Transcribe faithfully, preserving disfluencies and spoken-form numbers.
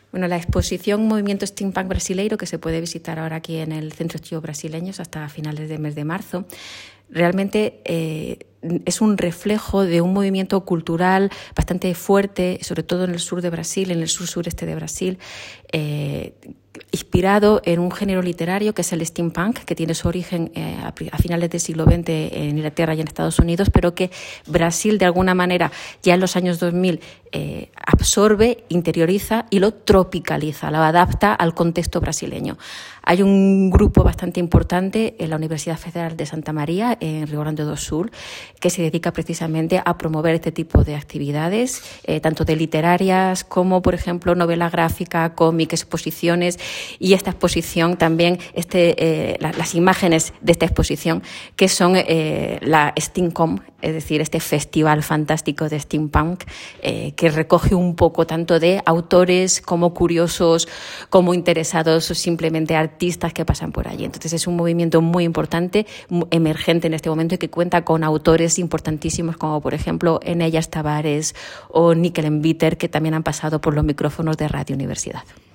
Bueno, la exposición Movimiento Steampunk Brasileiro, que se puede visitar ahora aquí en el Centro de Estudios Brasileños hasta finales del mes de marzo, realmente eh, es un reflejo de un movimiento cultural bastante fuerte, sobre todo en el sur de Brasil, en el sur-sureste de Brasil, eh, inspirado en un género literario que es el steampunk, que tiene su origen eh, a, a finales del siglo veinte en Inglaterra y en Estados Unidos, pero que Brasil de alguna manera ya en los años dos mil eh, absorbe, interioriza y lo tropicaliza, lo adapta al contexto brasileño. Hay un grupo bastante importante en la Universidad Federal de Santa María, en Rio Grande do Sul, que se dedica precisamente a promover este tipo de actividades, eh, tanto de literarias como, por ejemplo, novela gráfica, cómic, exposiciones, y esta exposición también, este, eh, la, las imágenes de esta exposición, que son eh, la Steamcom, es decir, este festival fantástico de steampunk, eh, que recoge un poco tanto de autores como curiosos, como interesados o simplemente artistas que pasan por allí. Entonces es un movimiento muy importante, emergente en este momento, y que cuenta con autores importantísimos como, por ejemplo, Enéas Tavares o Nickelen Bitter, que también han pasado por los micrófonos de Radio Universidad.